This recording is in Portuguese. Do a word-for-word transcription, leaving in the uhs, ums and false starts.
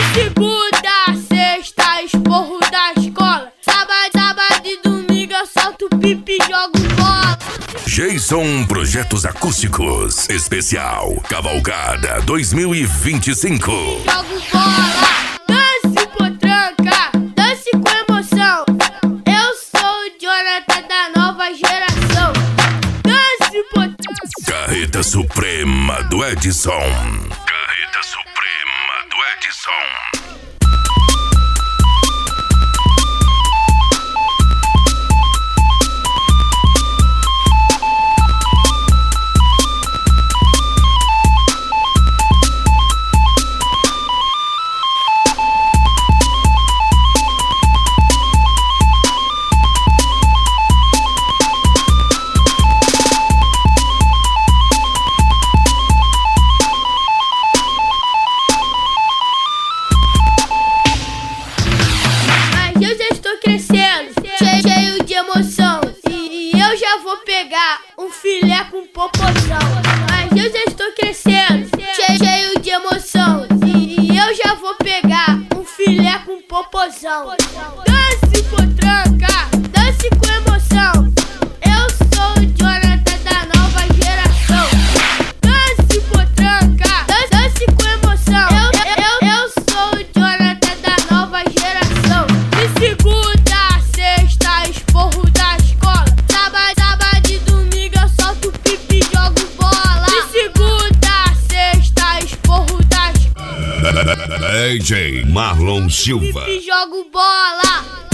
segunda a sexta, esporro da escola. Sábado, sábado e domingo eu solto pipi e jogo bola. Jason Projetos Acústicos Especial Cavalgada dois mil e vinte e cinco. Jogo bola, dance potranca, dance com emoção. Eu sou o Jonathan da nova geração. Dance potranca. Carreta Suprema do Edson. Carreta Suprema do Edson. Eu já estou crescendo, cheio, cheio de emoção. E, e eu já vou pegar um filé com popozão. Mas eu já estou crescendo, cheio, cheio de emoção. E, e eu já vou pegar um filé com popozão. Dance potranca, dance com emoção. Eu sou o Jonathan da nova geração. Dance potranca, dance, dance com emoção. Eu, eu, eu, eu sou o Jonathan da nova geração. De segunda a sexta, esporro da escola. Sábado, sábado e domingo eu solto pipi e jogo bola. De segunda a sexta, esporro da escola. D J Marlon Silva. Pipi e jogo bola.